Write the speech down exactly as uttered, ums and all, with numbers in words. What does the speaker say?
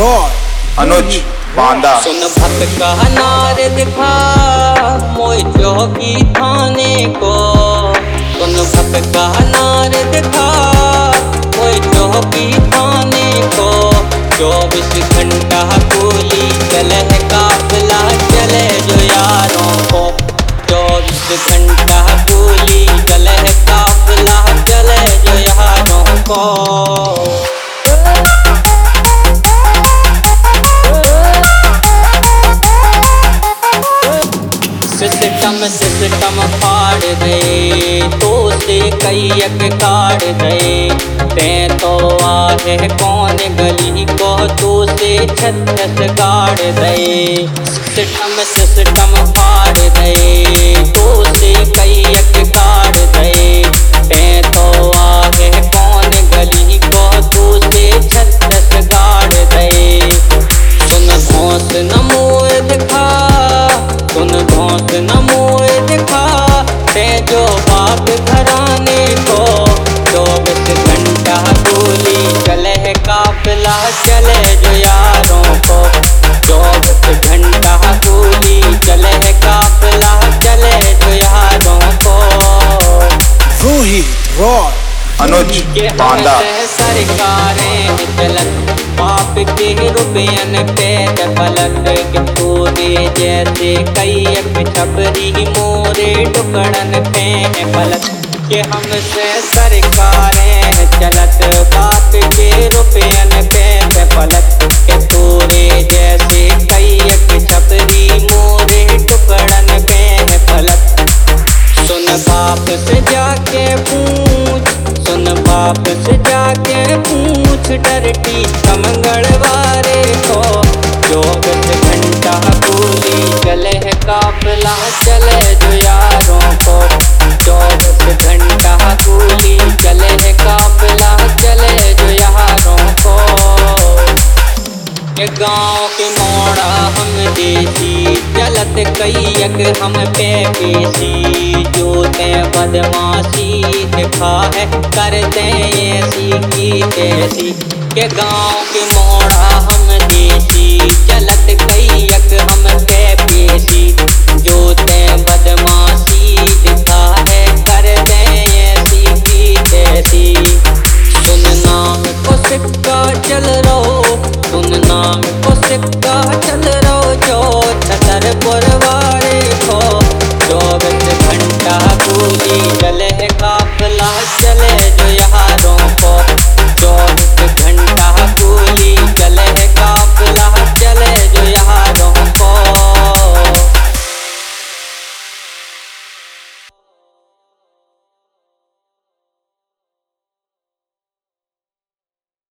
रॉय अनुज बांदा। सुन भक्त का नार दिखा मोई चौकी थाने को, सुन भक्त का नार दिखा मोई चौकी थाने को। चौबीस घंटा गोली चले काफिला चले जो यारों को, चौबीस घंटा गोली चले काफिला चले जो यारों को। सिस्टम सिस्टम फाड़ दे तो से कैयक काट दे, ते तो आहे कौन गली को तो से छत्तीस गाड़ दे। सिस्टम सिस्टम फाड़ दे तो से कैयक काट दे, ते तो आहे कौन गली को तो से छत्तीस गाड़ दे। सुन घोंस न मोए दिखा, सुन घोंस न मोए दिखा, ते जो बाप घराने को। चौबीस घंटा गोली चले काफिला चले जो यारों को, चौबीस घंटा गोली चले काफिला चले जो यारों को। रोहित रॉय अनुज बांदा। सरकारें चलत बाप के रुपयन पे दफलत के पूरे जैसे कई छबरी मोरे टुकड़न पे पलट के। हमसे सरकारें चलत बाप के रुपयन पे दफलत के पूरे जैसे कई छबरी मोरे टुकड़न पे पलट। सुन बाप से जाके पूछ, सुन बाप से जाके पूछ डरती मंगलवारे को। चौबीस घंटा गोली चले काफिला चले जो यारों को, चौबीस घंटा गोली चले काफिला चले जो यारों को। ये गाँव के मोड़ा हम देसी चलत कैयक हम पे पेशी, जो ते बदमाशी दिखा है करते ऐसी की तैसी। के गाँव के मोड़ा हम देसी